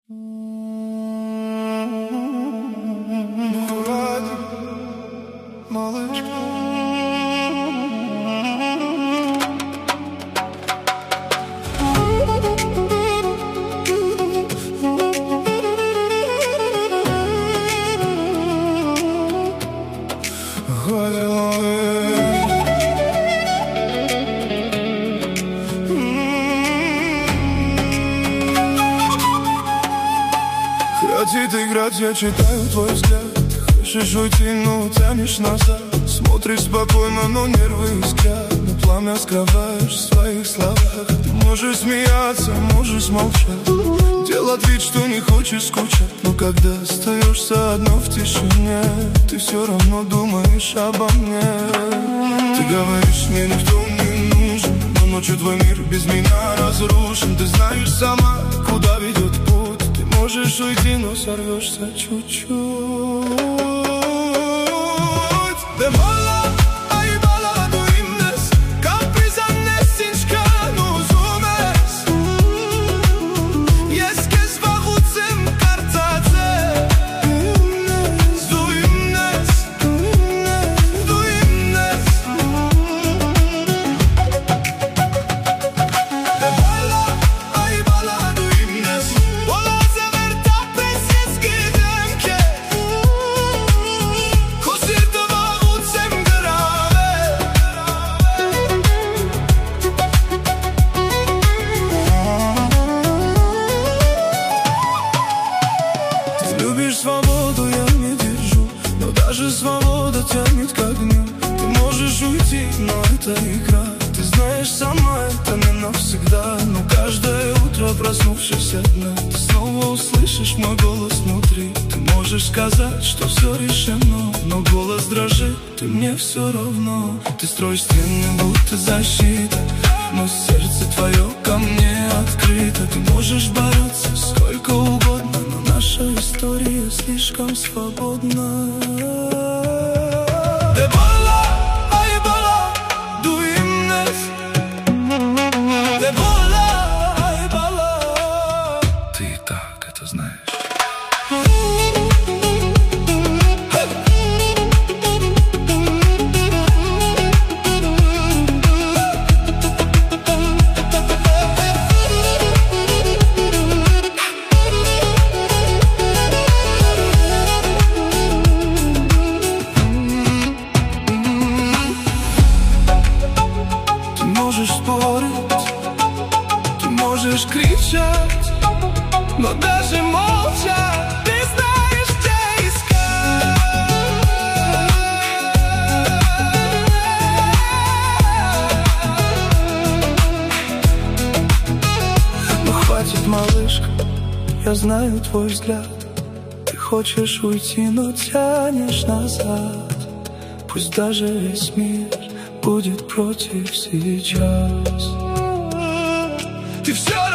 Хватит играть, я читаю твой взгляд. Хочешь уйти, но тянешь назад. Смотришь спокойно, но нервы искрят. Но пламя скрываешь в своих словах. Ты можешь смеяться, можешь молчать, делать вид, что не хочешь скучать. Но когда остаешься одно в тишине, ты все равно думаешь обо мне. Ты говоришь, мне никто не нужен, но ночью твой мир без меня разрушен. Ты знаешь сама, куда ведет путь. Ты можешь уйти, но сорвешься чуть-чуть. Demora, ai bala do imnes, capriza nestinchka no zumes. Jest kes vachutzem kartatze. Du imnes, du imnes. Demora, ai bala do imnes, vola zaverta preses gidemke. Свободу я не держу, но даже свобода тянет к огню. Ты можешь уйти, но это игра. Ты знаешь сама, это не навсегда. Но каждое утро, проснувшись одна, ты снова услышишь мой голос внутри. Ты можешь сказать, что все решено, но голос дрожит, ты мне все равно. Ты строишь стены, будто защита, но сердце твое ко мне открыто. Ты можешь бороться сколько угодно, но наша история слишком свободна. Дебола, ай бала, du imnes. Дебола, ай бала. Ты и так это знаешь. Можешь спорить, ты можешь кричать, но даже молча ты знаешь, где искать. Ну хватит, малышка, я знаю твой взгляд. Ты хочешь уйти, но тянешь назад. Пусть даже весь мир будет против сейчас. Ты все